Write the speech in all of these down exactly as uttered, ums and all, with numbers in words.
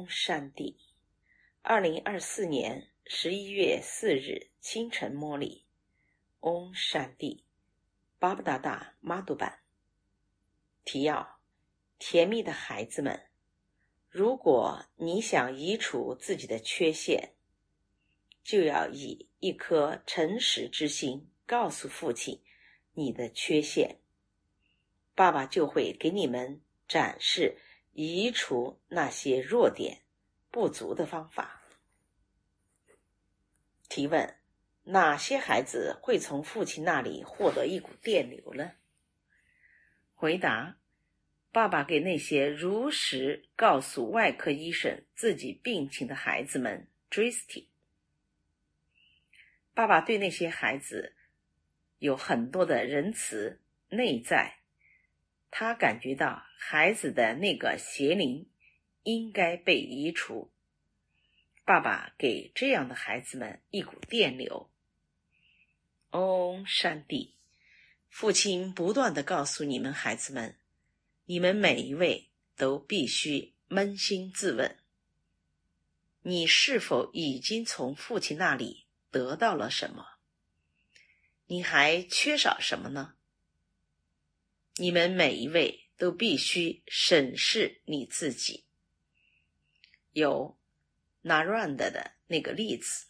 嗡善地。二零二四年十一月四日清晨摩里，嗡善地，巴布达达妈杜版。提要：甜蜜的孩子们，如果你想移除自己的缺陷，就要以一颗诚实之心告诉父亲你的缺陷，爸爸就会给你们展示移除那些弱点不足的方法。提问：哪些孩子会从父亲那里获得一股电流呢？回答：爸爸给那些如实告诉外科医生自己病情的孩子们 Dristy。 爸爸对那些孩子有很多的仁慈内在，他感觉到孩子的那个邪灵应该被移除。爸爸给这样的孩子们一股电流。嗡善地，父亲不断地告诉你们孩子们，你们每一位都必须扪心自问，你是否已经从父亲那里得到了什么？你还缺少什么呢？你们每一位都必须审视你自己。有 Naranda 的那个例子，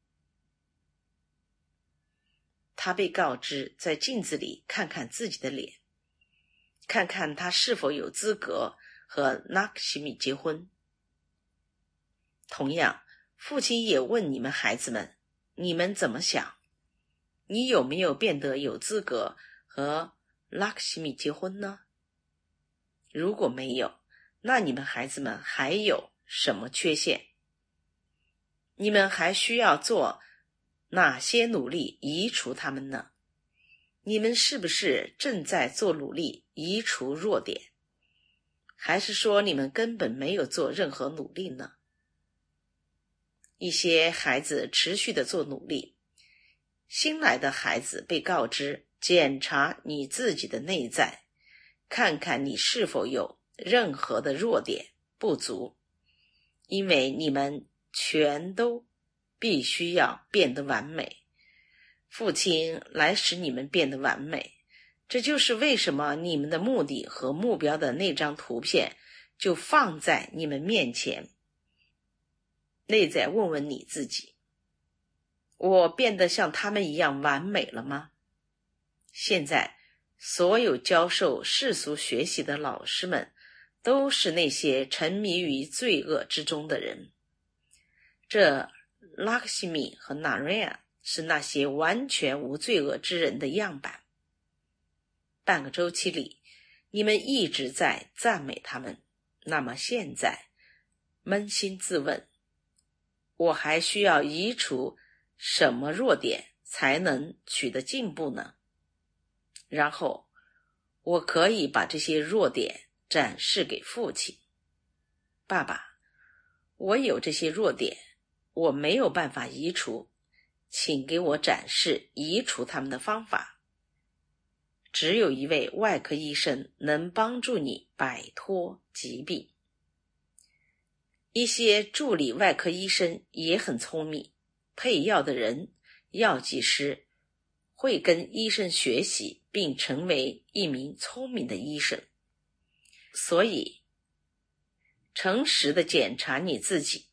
他被告知在镜子里看看自己的脸，看看他是否有资格和 Lakshmi 结婚。同样，父亲也问你们孩子们，你们怎么想？你有没有变得有资格和 Lakshmi 结婚呢？如果没有，那你们孩子们还有什么缺陷？你们还需要做哪些努力移除它们呢？你们是不是正在做努力移除弱点？还是说你们根本没有做任何努力呢？一些孩子持续的做努力，新来的孩子被告知检查你自己的内在，看看你是否有任何的弱点不足，因为你们全都必须要变得完美，父亲来使你们变得完美。这就是为什么你们的目的和目标的那张图片就放在你们面前。内在问问你自己，我变得像他们一样完美了吗？现在所有教授世俗学习的老师们都是那些沉迷于罪恶之中的人。这 Lakshmi 和 Narayana 是那些完全无罪恶之人的样板。半个周期里，你们一直在赞美他们。那么现在，扪心自问，我还需要移除什么弱点才能取得进步呢？然后，我可以把这些弱点展示给父亲。爸爸，我有这些弱点，我没有办法移除，请给我展示移除它们的方法。只有一位外科医生能帮助你摆脱疾病。一些助理外科医生也很聪明，配药的人、药剂师会跟医生学习，并成为一名聪明的医生。所以，诚实地检查你自己，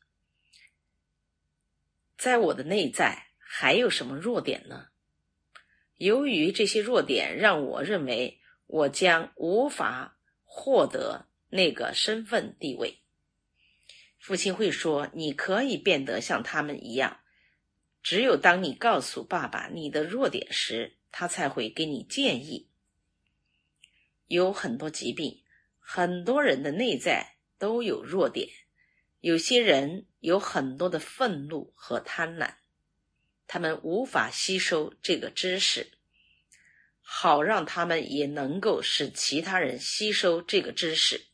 在我的内在还有什么弱点呢？由于这些弱点让我认为我将无法获得那个身份地位。父亲会说，你可以变得像他们一样。只有当你告诉爸爸你的弱点时，他才会给你建议。有很多疾病，很多人的内在都有弱点。有些人有很多的愤怒和贪婪，他们无法吸收这个知识，好让他们也能够使其他人吸收这个知识。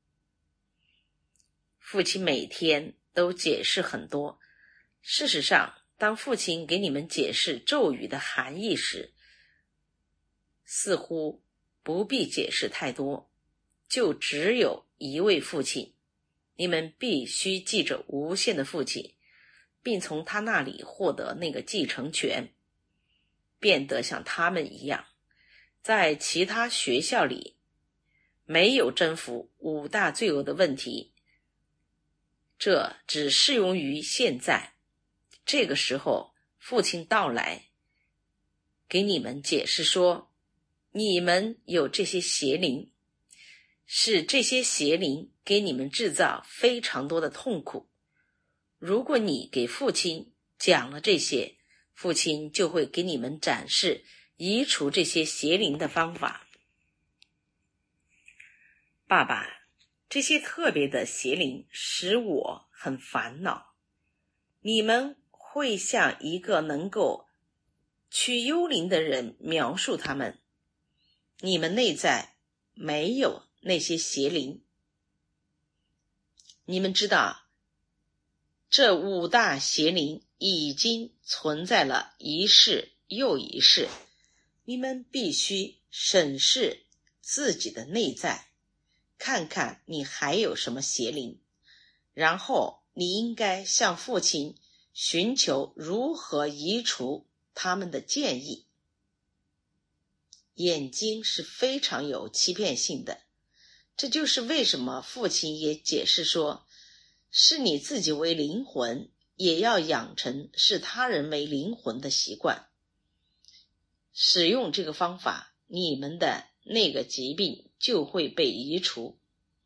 父亲每天都解释很多。事实上，当父亲给你们解释咒语的含义时，似乎不必解释太多，就只有一位父亲， 你们必须记着无限的父亲，并从他那里获得那个继承权，变得像他们一样。在其他学校里没有征服五大罪恶的问题，这只适用于现在。这个时候父亲到来，给你们解释说，你们有这些邪灵，是这些邪灵给你们制造非常多的痛苦。如果你给父亲讲了这些，父亲就会给你们展示移除这些邪灵的方法。爸爸，这些特别的邪灵使我很烦恼。你们会向一个能够驱幽灵的人描述他们。你们内在没有那些邪灵。你们知道，这五大邪灵已经存在了一世又一世。你们必须审视自己的内在，看看你还有什么邪灵，然后你应该向父亲寻求如何移除他们的建议。眼睛是非常有欺骗性的，这就是为什么父亲也解释说，视你自己为灵魂，也要养成视他人为灵魂的习惯。使用这个方法，你们的那个疾病就会被移除。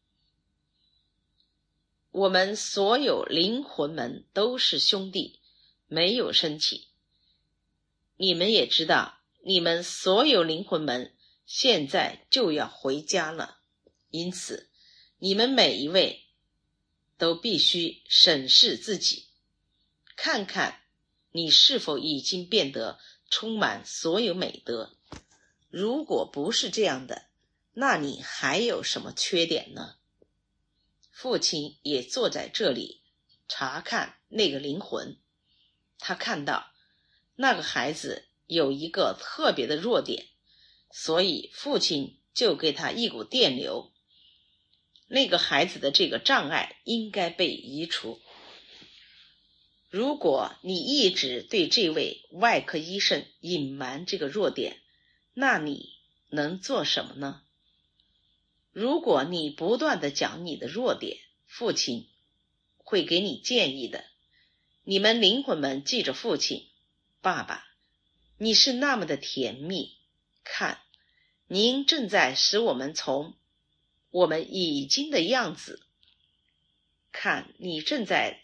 我们所有灵魂们都是兄弟，没有身体。你们也知道，你们所有灵魂们现在就要回家了，因此你们每一位都必须审视自己，看看你是否已经变得充满所有美德。如果不是这样的，那你还有什么缺点呢？父亲也坐在这里查看那个灵魂，他看到那个孩子有一个特别的弱点，所以父亲就给他一股电流，那个孩子的这个障碍应该被移除。如果你一直对这位外科医生隐瞒这个弱点，那你能做什么呢？如果你不断地讲你的弱点，父亲会给你建议的。你们灵魂们记着父亲，爸爸，你是那么的甜蜜，看，您正在使我们从我们已经的样子，看，你正在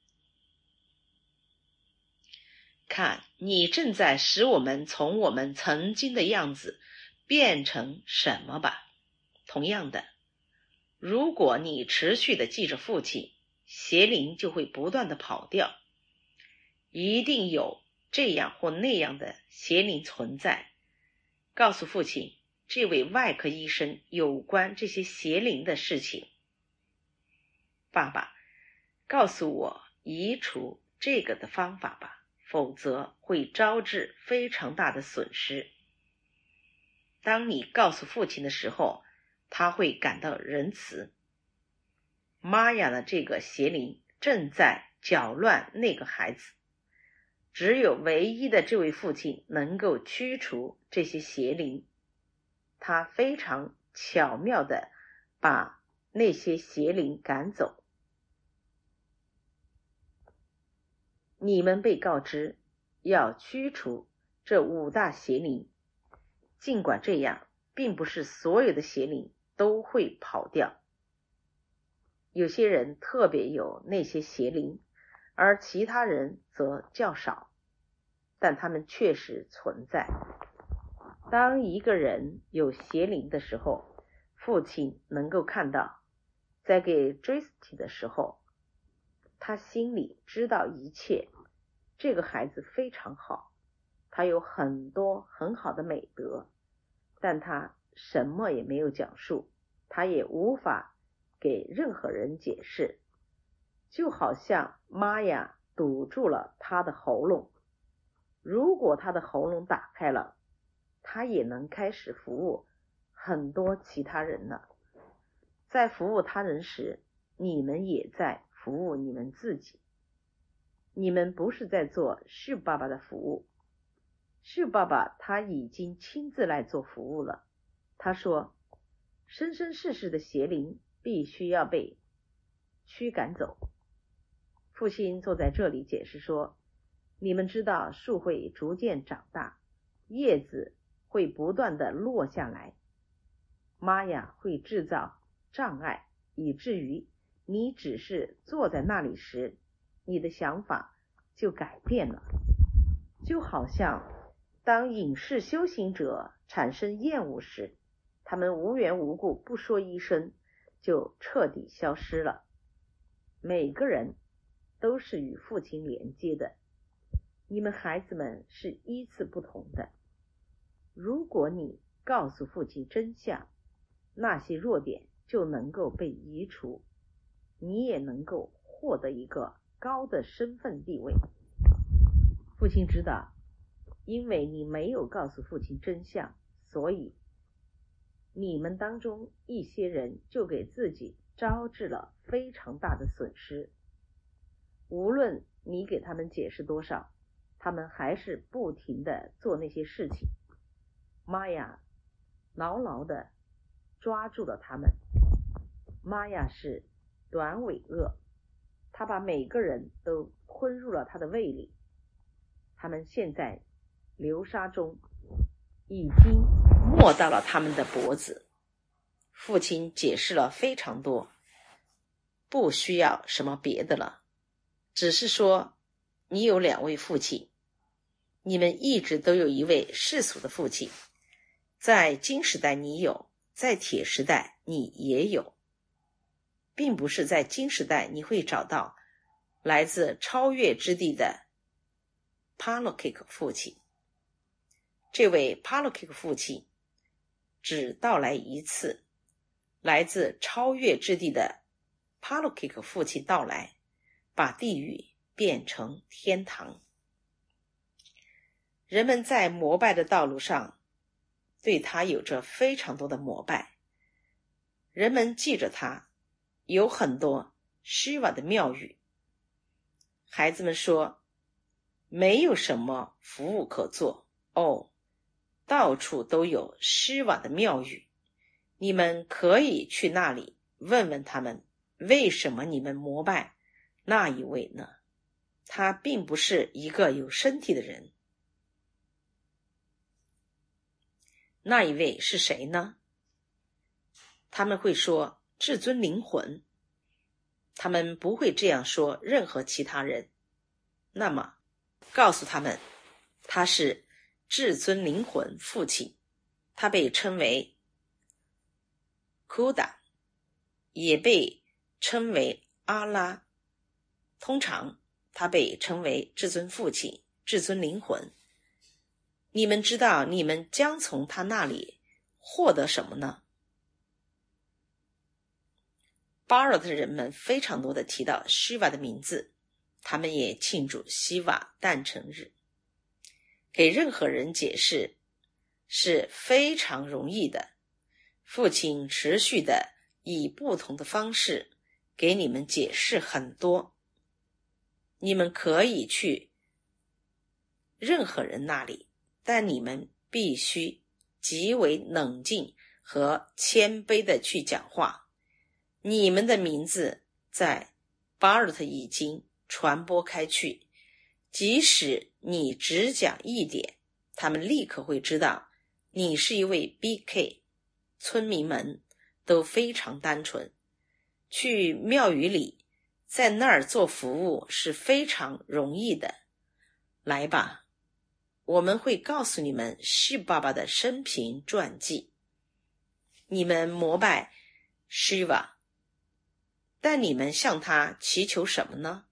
看，你正在使我们从我们曾经的样子变成什么吧。同样的，如果你持续的记着父亲，邪灵就会不断的跑掉。一定有这样或那样的邪灵存在。告诉父亲这位外科医生有关这些邪灵的事情。爸爸，告诉我移除这个的方法吧，否则会招致非常大的损失。当你告诉父亲的时候，他会感到仁慈。玛雅的这个邪灵正在搅乱那个孩子，只有唯一的这位父亲能够驱除这些邪灵。他非常巧妙地把那些邪灵赶走。你们被告知要驱除这五大邪灵，尽管这样，并不是所有的邪灵都会跑掉。有些人特别有那些邪灵，而其他人则较少，但他们确实存在。当一个人有邪灵的时候，父亲能够看到，在给 Dristy 的时候，他心里知道一切。这个孩子非常好，他有很多很好的美德，但他什么也没有讲述，他也无法给任何人解释，就好像玛雅堵住了他的喉咙。如果他的喉咙打开了，他也能开始服务很多其他人了。在服务他人时， 你们也在服务你们自己。你们不是在做Shiv爸爸的服务。Shiv爸爸他已经亲自来做服务了。他说，生生世世的邪灵必须要被驱赶走。父亲坐在这里解释说，你们知道树会逐渐长大，叶子会不断的落下来，玛雅会制造障碍，以至于你只是坐在那里时，你的想法就改变了。就好像当隐士修行者产生厌恶时，他们无缘无故不说一声就彻底消失了。每个人都是与父亲连接的，你们孩子们是依次不同的。如果你告诉父亲真相，那些弱点就能够被移除，你也能够获得一个高的身份地位。父亲知道，因为你没有告诉父亲真相，所以你们当中一些人就给自己招致了非常大的损失。无论你给他们解释多少，他们还是不停地做那些事情。玛雅牢牢地抓住了他们。玛雅是短尾鳄，他把每个人都吞入了他的胃里。他们现在流沙中已经没到了他们的脖子。父亲解释了非常多，不需要什么别的了，只是说你有两位父亲，你们一直都有一位世俗的父亲，在金时代你有，在铁时代你也有，并不是在金时代你会找到来自超越之地的 Palokik 父亲。这位 Palokik 父亲只到来一次，来自超越之地的 Palokik 父亲到来，把地狱变成天堂。人们在膜拜的道路上对他有着非常多的膜拜，人们记着他，有很多 Shiva 的庙宇。孩子们说，没有什么服务可做哦，到处都有 Shiva 的庙宇，你们可以去那里问问他们，为什么你们膜拜那一位呢？他并不是一个有身体的人。那一位是谁呢？他们会说至尊灵魂，他们不会这样说任何其他人。那么告诉他们，他是至尊灵魂父亲，他被称为 Kuda， 也被称为阿拉。通常他被称为至尊父亲、至尊灵魂。你们知道你们将从他那里获得什么呢？巴尔的人们非常多地提到 Shiva 的名字，他们也庆祝 Shiva 诞辰日。给任何人解释是非常容易的，父亲持续地以不同的方式给你们解释很多。你们可以去任何人那里，但你们必须极为冷静和谦卑地去讲话。你们的名字在巴尔特已经传播开去，即使你只讲一点，他们立刻会知道你是一位 B K。 村民们都非常单纯，去庙宇里在那儿做服务是非常容易的。来吧，我们会告诉你们Shiva爸爸的生平传记。你们膜拜 Shiva， 但你们向他祈求什么呢？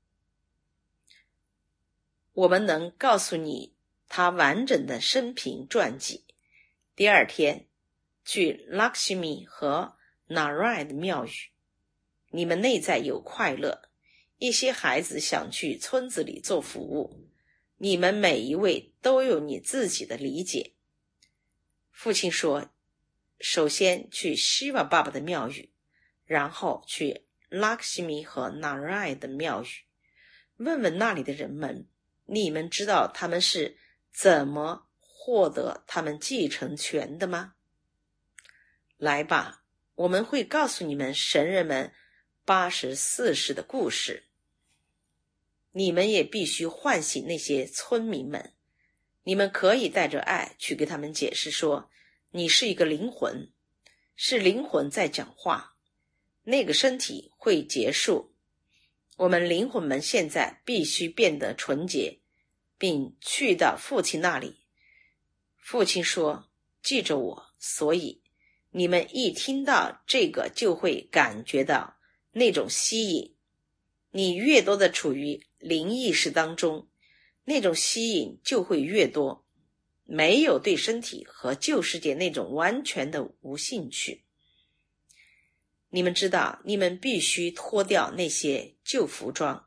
我们能告诉你他完整的生平传记。第二天去 Lakshmi 和 Narayan 的庙宇，你们内在有快乐。一些孩子想去村子里做服务，你们每一位都有你自己的理解。父亲说，首先去 Shiva 爸爸的庙宇，然后去拉克西米和纳瑞的庙宇，问问那里的人们，你们知道他们是怎么获得他们继承权的吗？来吧，我们会告诉你们神人们八十四世的故事。你们也必须唤醒那些村民们，你们可以带着爱去给他们解释说，你是一个灵魂，是灵魂在讲话，那个身体会结束。我们灵魂们现在必须变得纯洁，并去到父亲那里。父亲说，记着我，所以你们一听到这个就会感觉到那种吸引。你越多的处于灵意识当中，那种吸引就会越多，没有对身体和旧世界那种完全的无兴趣。你们知道，你们必须脱掉那些旧服装，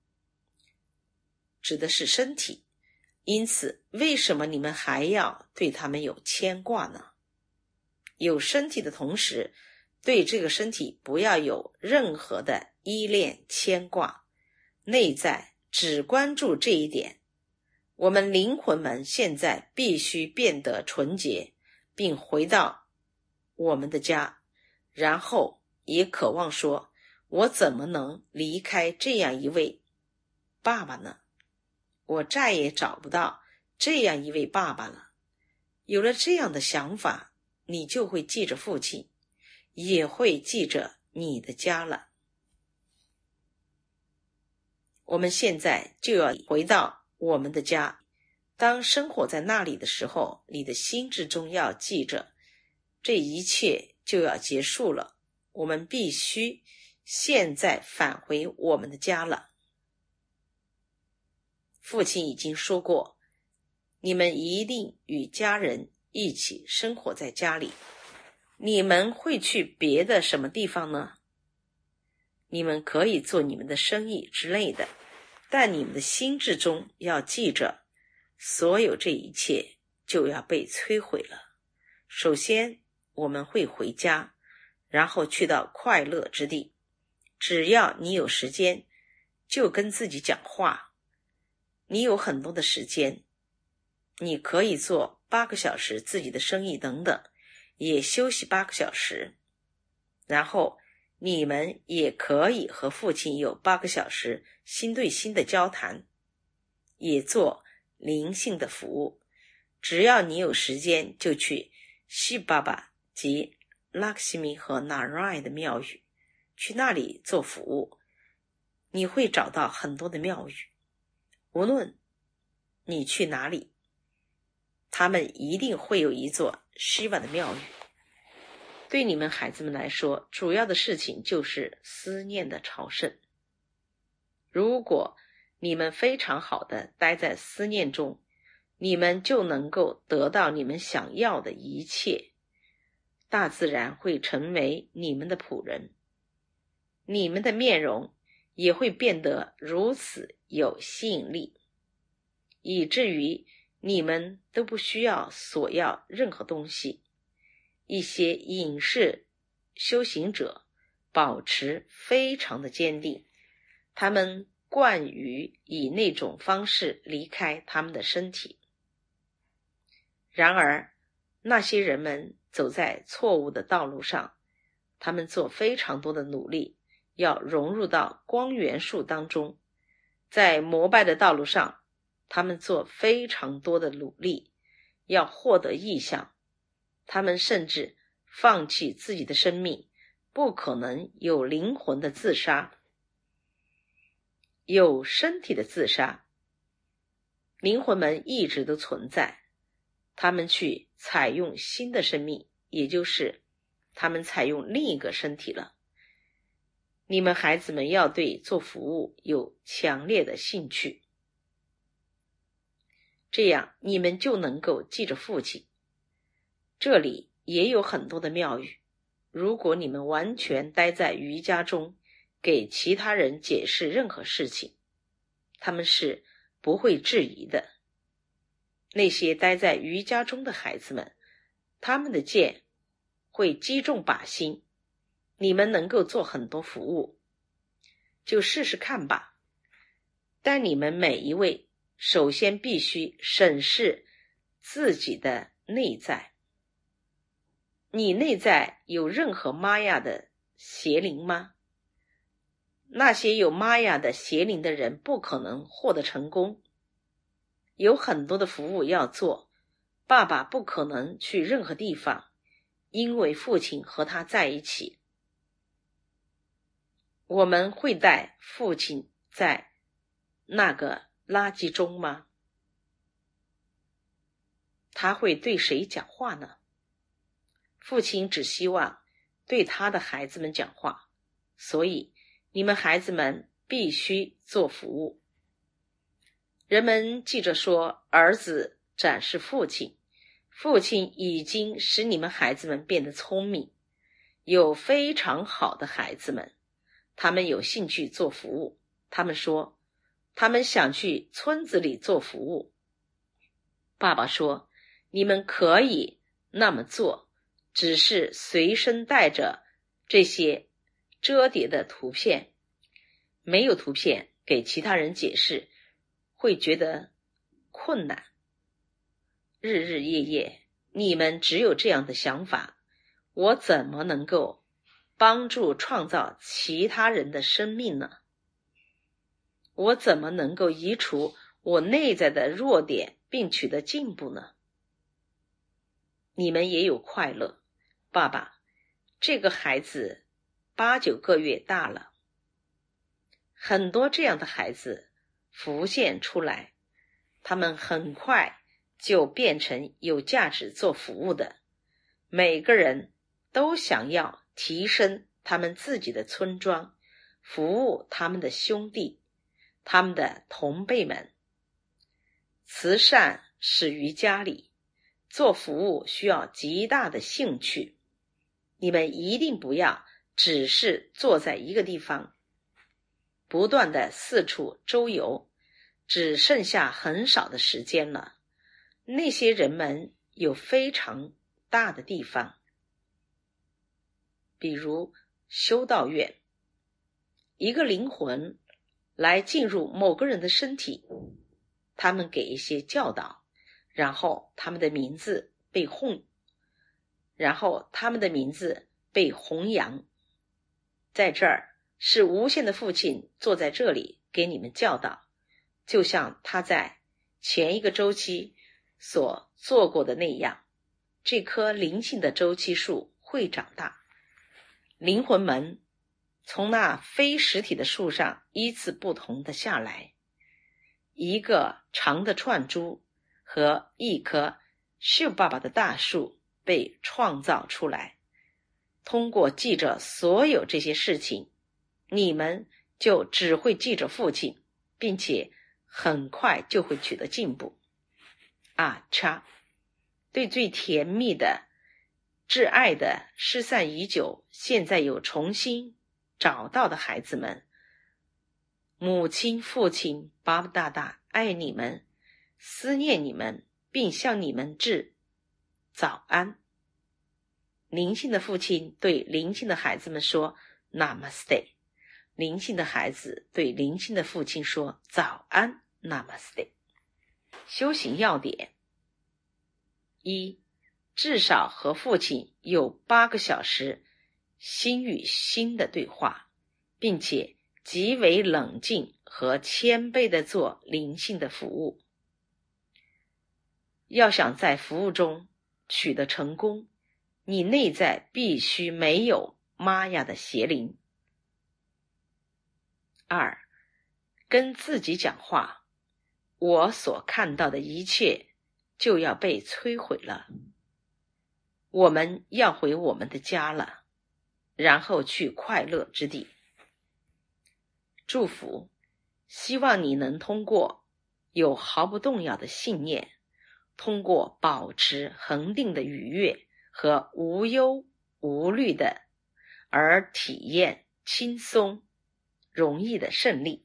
指的是身体。因此，为什么你们还要对他们有牵挂呢？有身体的同时，对这个身体不要有任何的依恋牵挂，内在只关注这一点。我们灵魂们现在必须变得纯洁，并回到我们的家，然后也渴望说，我怎么能离开这样一位爸爸呢？我再也找不到这样一位爸爸了。有了这样的想法，你就会记着父亲，也会记着你的家了。我们现在就要回到我们的家，当生活在那里的时候，你的心智中要记着，这一切就要结束了。我们必须现在返回我们的家了。父亲已经说过，你们一定与家人一起生活在家里。你们会去别的什么地方呢？你们可以做你们的生意之类的，但你们的心智中要记着，所有这一切就要被摧毁了。首先，我们会回家，然后去到快乐之地。只要你有时间，就跟自己讲话。你有很多的时间，你可以做八个小时自己的生意等等，也休息八个小时。然后你们也可以和父亲有八个小时心对心的交谈，也做灵性的服务。只要你有时间，就去西巴巴及拉克西米和纳瑞的庙宇，去那里做服务。你会找到很多的庙宇，无论你去哪里，他们一定会有一座西瓦的庙宇。对你们孩子们来说，主要的事情就是思念的朝圣。如果你们非常好的待在思念中，你们就能够得到你们想要的一切。大自然会成为你们的仆人，你们的面容也会变得如此有吸引力，以至于你们都不需要索要任何东西。一些隐士修行者保持非常的坚定，他们惯于以那种方式离开他们的身体。然而，那些人们走在错误的道路上，他们做非常多的努力，要融入到光元素当中。在膜拜的道路上，他们做非常多的努力，要获得意象。他们甚至放弃自己的生命，不可能有灵魂的自杀，有身体的自杀。灵魂们一直都存在，他们去采用新的生命，也就是他们采用另一个身体了。你们孩子们要对做服务有强烈的兴趣，这样你们就能够记着父亲。这里也有很多的庙宇，如果你们完全待在瑜伽中，给其他人解释任何事情，他们是不会质疑的。那些待在瑜伽中的孩子们，他们的剑会击中靶心，你们能够做很多服务， 就试试看吧。但你们每一位首先必须审视自己的内在。你内在有任何玛雅的邪灵吗？那些有玛雅的邪灵的人不可能获得成功。有很多的服务要做，爸爸不可能去任何地方，因为父亲和他在一起。我们会带父亲在那个垃圾中吗？他会对谁讲话呢？父亲只希望对他的孩子们讲话，所以你们孩子们必须做服务。人们记着说，儿子展示父亲，父亲已经使你们孩子们变得聪明，有非常好的孩子们，他们有兴趣做服务。他们说，他们想去村子里做服务。爸爸说，你们可以那么做，只是随身带着这些折叠的图片。没有图片给其他人解释，会觉得困难。日日夜夜，你们只有这样的想法，我怎么能够帮助创造其他人的生命呢？我怎么能够移除我内在的弱点并取得进步呢？你们也有快乐。爸爸，这个孩子八九个月大了。很多这样的孩子浮现出来，他们很快就变成有价值做服务的。每个人都想要提升他们自己的村庄，服务他们的兄弟，他们的同辈们。慈善始于家里，做服务需要极大的兴趣。你们一定不要只是坐在一个地方，不断的四处周游，只剩下很少的时间了。那些人们有非常大的地方，比如修道院。一个灵魂来进入某个人的身体，他们给一些教导，然后他们的名字被hon然后他们的名字被弘扬。在这儿是无限的父亲坐在这里给你们教导，就像他在前一个周期所做过的那样。这棵灵性的周期树会长大，灵魂们从那非实体的树上依次不同的下来，一个长的串珠和一棵秀爸爸的大树被创造出来。通过记着所有这些事情，你们就只会记着父亲，并且很快就会取得进步。啊叉，对最甜蜜的挚爱的失散已久，现在有重新找到的孩子们，母亲父亲巴布大大爱你们，思念你们，并向你们致早安。灵性的父亲对灵性的孩子们说 Namaste， 灵性的孩子对灵性的父亲说早安 Namaste。 修行要点：一，至少和父亲有八个小时心与心的对话，并且极为冷静和谦卑地做灵性的服务。要想在服务中取得成功，你内在必须没有玛雅的邪灵。二，跟自己讲话，我所看到的一切就要被摧毁了。我们要回我们的家了，然后去快乐之地。祝福，希望你能通过有毫不动摇的信念，通过保持恒定的愉悦和无忧无虑的，而体验轻松容易的胜利。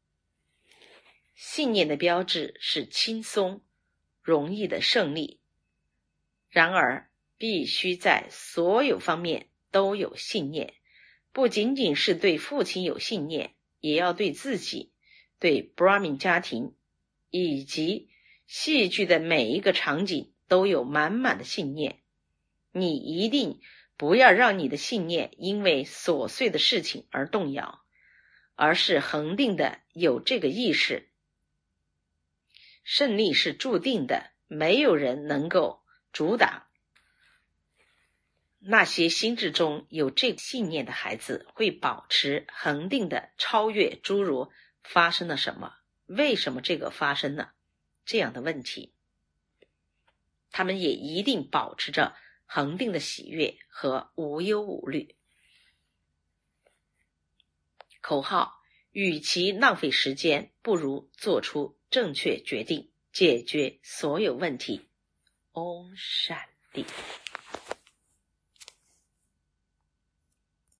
信念的标志是轻松容易的胜利，然而必须在所有方面都有信念，不仅仅是对父亲有信念， 也要对自己、对 Brahmin 家庭以及戏剧的每一个场景都有满满的信念。你一定不要让你的信念因为琐碎的事情而动摇，而是恒定的有这个意识。胜利是注定的，没有人能够阻挡。那些心智中有这个信念的孩子会保持恒定的超越诸如发生了什么，为什么这个发生了这样的问题。他们也一定保持着恒定的喜悦和无忧无虑。口号：与其浪费时间，不如做出正确决定，解决所有问题。Om Shanti。